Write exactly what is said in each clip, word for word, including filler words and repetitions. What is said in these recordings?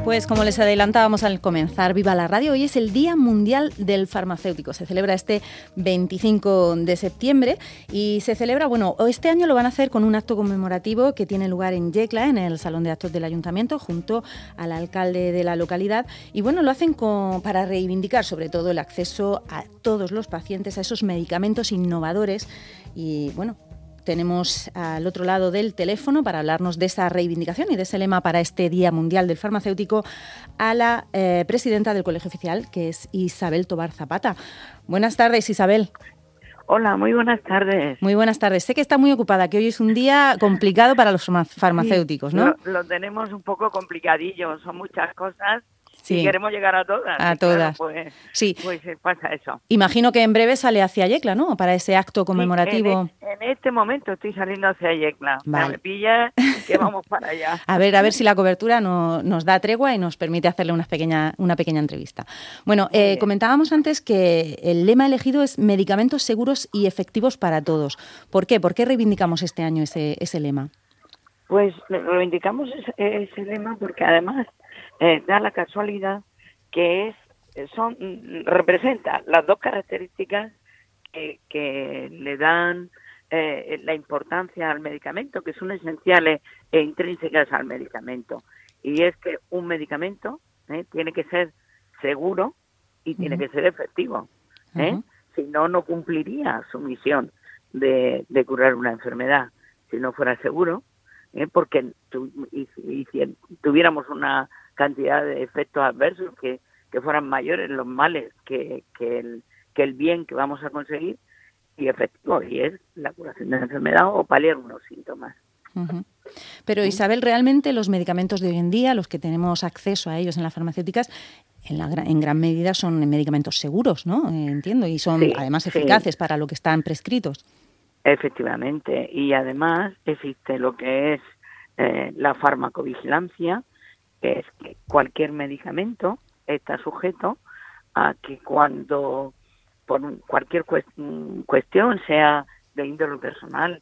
Pues como les adelantábamos al comenzar Viva la Radio, hoy es el Día Mundial del Farmacéutico. Se celebra este veinticinco de septiembre y se celebra, bueno, este año lo van a hacer con un acto conmemorativo que tiene lugar en Yecla, en el Salón de Actos del Ayuntamiento, junto al alcalde de la localidad. Y bueno, lo hacen con, para reivindicar sobre todo el acceso a todos los pacientes a esos medicamentos innovadores y bueno, tenemos al otro lado del teléfono para hablarnos de esa reivindicación y de ese lema para este Día Mundial del Farmacéutico a la eh, presidenta del Colegio Oficial, que es Isabel Tobar Zapata. Buenas tardes, Isabel. Hola, muy buenas tardes. Muy buenas tardes. Sé que está muy ocupada, que hoy es un día complicado para los farmacéuticos, ¿no? Lo, lo tenemos un poco complicadillo, son muchas cosas. Sí. Y queremos llegar a todas. A y todas. Claro, pues, sí. Pues pasa eso. Imagino que en breve sale hacia Yecla, ¿no? Para ese acto conmemorativo. Sí, en, en este momento estoy saliendo hacia Yecla. Vale. Me pillas que vamos para allá. A ver, a ver si la cobertura no, nos da tregua y nos permite hacerle una pequeña, una pequeña entrevista. Bueno, eh, comentábamos antes que el lema elegido es medicamentos seguros y efectivos para todos. ¿Por qué? ¿Por qué reivindicamos este año ese, ese lema? Pues reivindicamos ese, ese lema porque además eh, da la casualidad que es son representa las dos características que, que le dan eh, la importancia al medicamento, que son esenciales e intrínsecas al medicamento. Y es que un medicamento eh, tiene que ser seguro y uh-huh. tiene que ser efectivo. ¿eh? Uh-huh. Si no, no cumpliría su misión de, de curar una enfermedad. Si no fuera seguro, ¿eh? porque tu, y, y si tuviéramos una cantidad de efectos adversos que que fueran mayores los males que, que, el, que el bien que vamos a conseguir y efectivo, y es la curación de la enfermedad o paliar unos síntomas. Uh-huh. Pero Isabel, realmente los medicamentos de hoy en día, los que tenemos acceso a ellos en las farmacéuticas, en, la, en gran medida son medicamentos seguros, ¿no? Eh, entiendo, y son sí, además eficaces sí. para lo que están prescritos. Efectivamente, y además existe lo que es eh, la farmacovigilancia, que es que cualquier medicamento está sujeto a que cuando por cualquier cuestión, sea de índole personal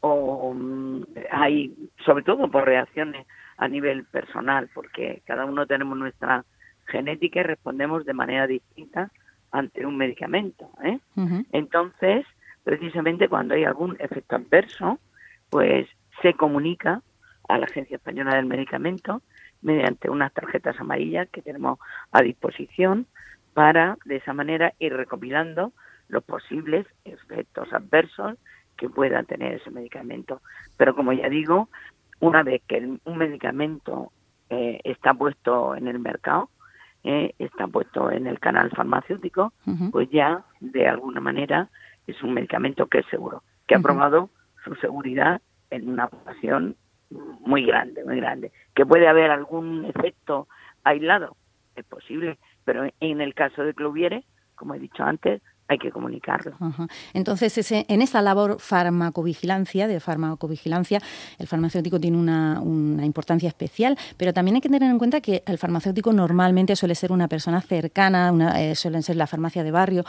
o um, hay, sobre todo por reacciones a nivel personal, porque cada uno tenemos nuestra genética y respondemos de manera distinta ante un medicamento, ¿eh? Uh-huh. Entonces, precisamente cuando hay algún efecto adverso, pues se comunica a la Agencia Española del Medicamento mediante unas tarjetas amarillas que tenemos a disposición para, de esa manera, ir recopilando los posibles efectos adversos que pueda tener ese medicamento. Pero, como ya digo, una vez que el, un medicamento eh, está puesto en el mercado, eh, está puesto en el canal farmacéutico, uh-huh. pues ya, de alguna manera, es un medicamento que es seguro, que uh-huh. ha probado su seguridad en una población muy grande, muy grande. ¿Que puede haber algún efecto aislado? Es posible, pero en el caso de que lo hubiere, como he dicho antes, hay que comunicarlo. Ajá. Entonces, ese, en esa labor farmacovigilancia, de farmacovigilancia, el farmacéutico tiene una, una importancia especial, pero también hay que tener en cuenta que el farmacéutico normalmente suele ser una persona cercana, una, eh, suelen ser la farmacia de barrio,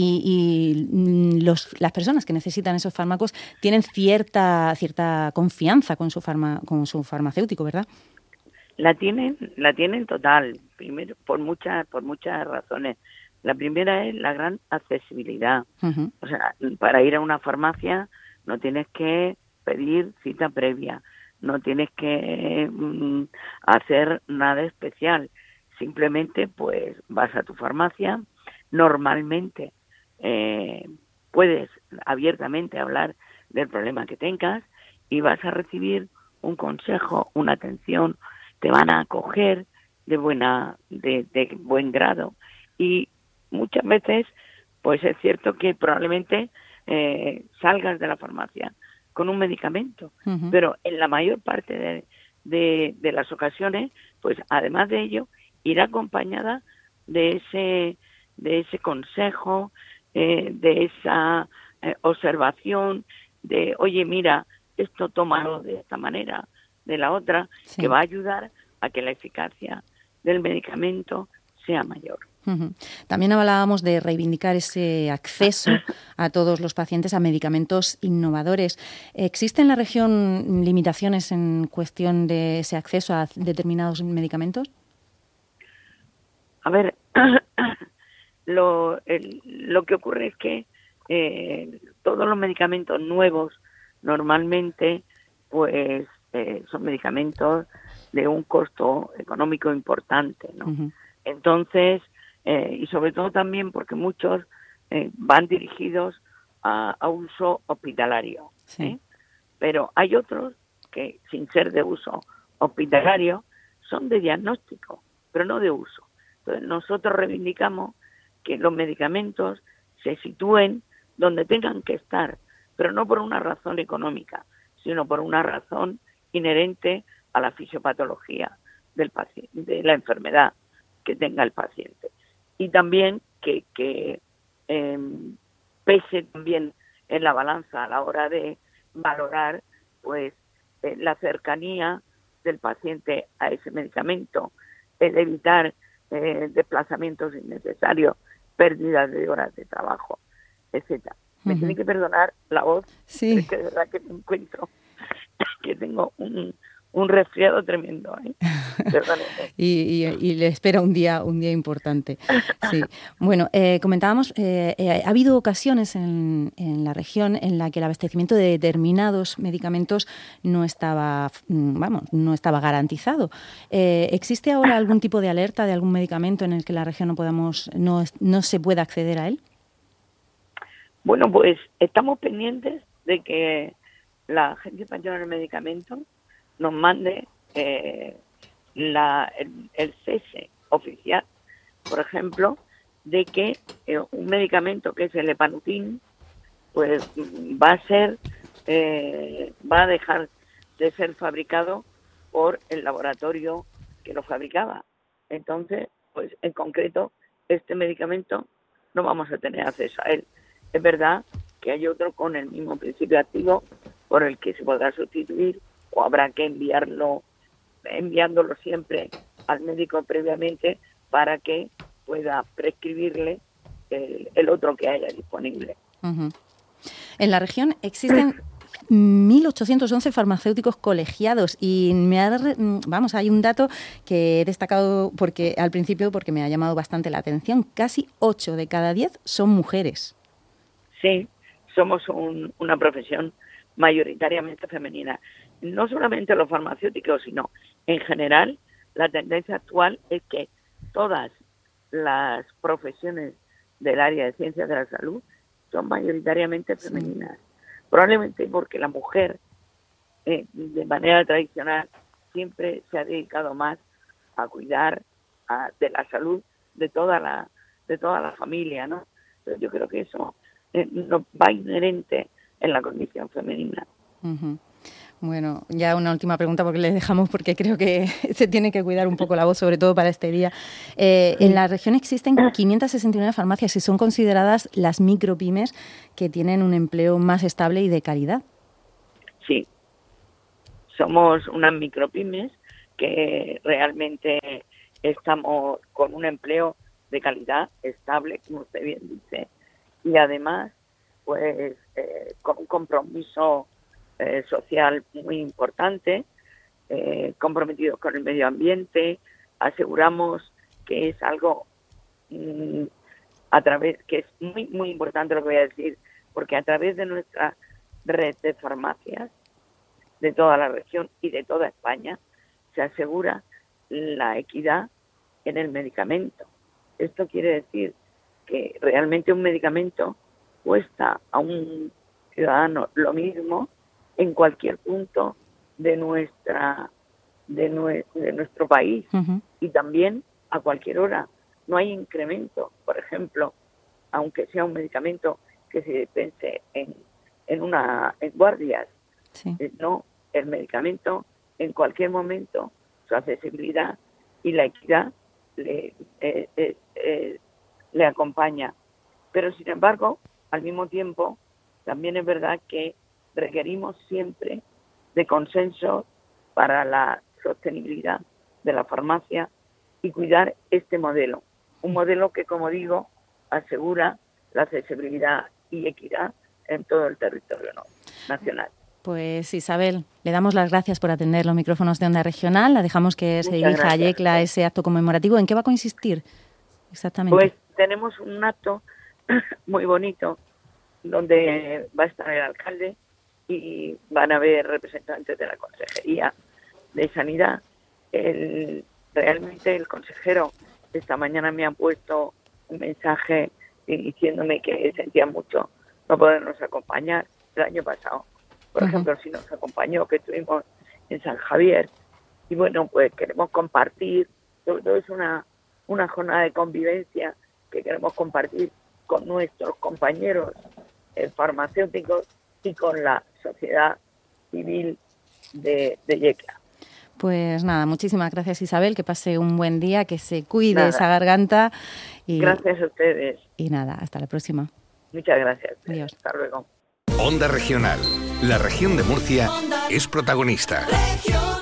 y, y los, las personas que necesitan esos fármacos tienen cierta, cierta confianza con su, farma, con su farmacéutico, ¿verdad? La tienen, la tienen total, primero por muchas, por muchas razones. La primera es la gran accesibilidad. Uh-huh. O sea, para ir a una farmacia no tienes que pedir cita previa, no tienes que mm, hacer nada especial. Simplemente, pues, vas a tu farmacia. Normalmente eh, puedes abiertamente hablar del problema que tengas y vas a recibir un consejo, una atención. Te van a acoger de buena, de, de buen grado y muchas veces, pues es cierto que probablemente eh, salgas de la farmacia con un medicamento, uh-huh. pero en la mayor parte de, de, de las ocasiones, pues además de ello, irá acompañada de ese, de ese consejo, eh, de esa eh, observación, de, oye, mira, esto tómalo de esta manera, de la otra, sí. que va a ayudar a que la eficacia del medicamento sea mayor. Uh-huh. También hablábamos de reivindicar ese acceso a todos los pacientes a medicamentos innovadores. ¿Existen en la región limitaciones en cuestión de ese acceso a determinados medicamentos? A ver, lo, el, lo que ocurre es que eh, todos los medicamentos nuevos normalmente pues eh, son medicamentos de un costo económico importante, ¿no? Uh-huh. Entonces, eh, y sobre todo también porque muchos eh, van dirigidos a, a uso hospitalario, sí. ¿eh? Pero hay otros que, sin ser de uso hospitalario, son de diagnóstico, pero no de uso. Entonces, nosotros reivindicamos que los medicamentos se sitúen donde tengan que estar, pero no por una razón económica, sino por una razón inherente a la fisiopatología del paciente, de la enfermedad que tenga el paciente. Y también que, que eh, pese también en la balanza a la hora de valorar pues eh, la cercanía del paciente a ese medicamento, el evitar eh, desplazamientos innecesarios, pérdidas de horas de trabajo, etcétera. Me uh-huh. tiene que perdonar la voz, sí. Es que de verdad que me encuentro que tengo un, un resfriado tremendo, ¿eh? y, y, y le espera un día un día importante. Sí. Bueno, eh, comentábamos, eh, eh, ha habido ocasiones en, en la región en la que el abastecimiento de determinados medicamentos no estaba, vamos, no estaba garantizado. Eh, ¿Existe ahora algún tipo de alerta de algún medicamento en el que la región no podamos, no, no se pueda acceder a él? Bueno, pues estamos pendientes de que la Agencia Española del Medicamento nos mande eh, la, el, el cese oficial, por ejemplo, de que eh, un medicamento que es el Epanutin, pues va a ser, eh, va a dejar de ser fabricado por el laboratorio que lo fabricaba. Entonces, pues en concreto, este medicamento no vamos a tener acceso a él. Es verdad que hay otro con el mismo principio activo por el que se podrá sustituir o habrá que enviarlo, enviándolo siempre al médico previamente para que pueda prescribirle el, el otro que haya disponible. Uh-huh. En la región existen mil ochocientos once farmacéuticos colegiados y me ha, vamos, hay un dato que he destacado porque al principio porque me ha llamado bastante la atención. Casi ocho de cada diez son mujeres. Sí, somos un, una profesión mayoritariamente femenina. No solamente los farmacéuticos, sino en general, la tendencia actual es que todas las profesiones del área de ciencias de la salud son mayoritariamente femeninas. Sí. Probablemente porque la mujer, eh, de manera tradicional, siempre se ha dedicado más a cuidar a, de la salud de toda la de toda la familia, ¿no? Entonces yo creo que eso eh, no va inherente en la condición femenina. Uh-huh. Bueno, ya una última pregunta porque les dejamos porque creo que se tiene que cuidar un poco la voz, sobre todo para este día. Eh, en la región existen quinientas sesenta y nueve farmacias y son consideradas las micropymes que tienen un empleo más estable y de calidad. Sí, somos unas micropymes que realmente estamos con un empleo de calidad estable, como usted bien dice, y además pues eh, con un compromiso eh, social muy importante, eh, comprometidos con el medio ambiente, aseguramos que es algo mmm, a través, que es muy muy importante lo que voy a decir, porque a través de nuestra red de farmacias de toda la región y de toda España se asegura la equidad en el medicamento. Esto quiere decir que realmente un medicamento cuesta a un ciudadano lo mismo en cualquier punto de nuestra de, nue, de nuestro país. Uh-huh. Y también a cualquier hora. No hay incremento, por ejemplo, aunque sea un medicamento que se dispense en, en una en guardias. Sí. No, el medicamento en cualquier momento, su accesibilidad y la equidad le, eh, eh, eh, le acompaña. Pero sin embargo, al mismo tiempo, también es verdad que requerimos siempre de consenso para la sostenibilidad de la farmacia y cuidar este modelo. Un modelo que, como digo, asegura la accesibilidad y equidad en todo el territorio nacional. Pues Isabel, le damos las gracias por atender los micrófonos de Onda Regional. La dejamos que se dirija a Yecla ese acto conmemorativo. ¿En qué va a consistir? exactamente? Pues tenemos un acto muy bonito donde va a estar el alcalde y van a haber representantes de la Consejería de Sanidad. El, realmente el consejero esta mañana me ha puesto un mensaje diciéndome que sentía mucho no podernos acompañar el año pasado. Por uh-huh. ejemplo, si nos acompañó, que estuvimos en San Javier. Y bueno, pues queremos compartir, sobre todo es una, una jornada de convivencia que queremos compartir con nuestros compañeros eh, farmacéuticos y con la sociedad civil de, de Yecla. Pues nada, muchísimas gracias, Isabel, que pase un buen día, que se cuide nada. esa garganta. Y, gracias a ustedes. Y nada, hasta la próxima. Muchas gracias. Adiós. Hasta luego. Onda Regional. La región de Murcia es protagonista. Región.